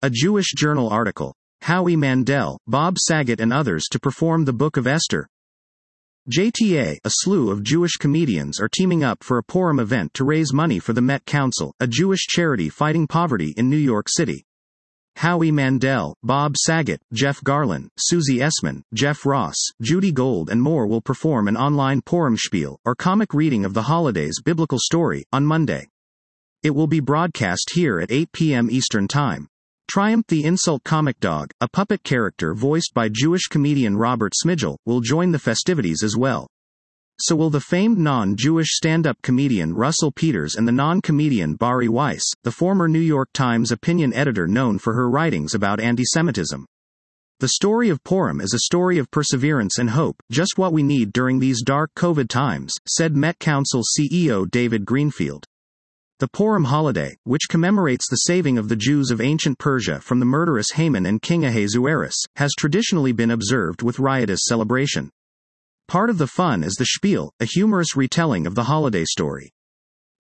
A Jewish Journal article. Howie Mandel, Bob Saget and others to perform the Book of Esther. JTA, a slew of Jewish comedians are teaming up for a Purim event to raise money for the Met Council, a Jewish charity fighting poverty in New York City. Howie Mandel, Bob Saget, Jeff Garlin, Susie Essman, Jeff Ross, Judy Gold and more will perform an online Purim spiel, or comic reading of the holiday's biblical story, on Monday. It will be broadcast here at 8 p.m. Eastern Time. Triumph the Insult Comic Dog, a puppet character voiced by Jewish comedian Robert Smigel, will join the festivities as well. So will the famed non-Jewish stand-up comedian Russell Peters and the non-comedian Bari Weiss, the former New York Times opinion editor known for her writings about anti-Semitism. The story of Purim is a story of perseverance and hope, just what we need during these dark COVID times, said Met Council CEO David Greenfield. The Purim holiday, which commemorates the saving of the Jews of ancient Persia from the murderous Haman and King Ahasuerus, has traditionally been observed with riotous celebration. Part of the fun is the spiel, a humorous retelling of the holiday story.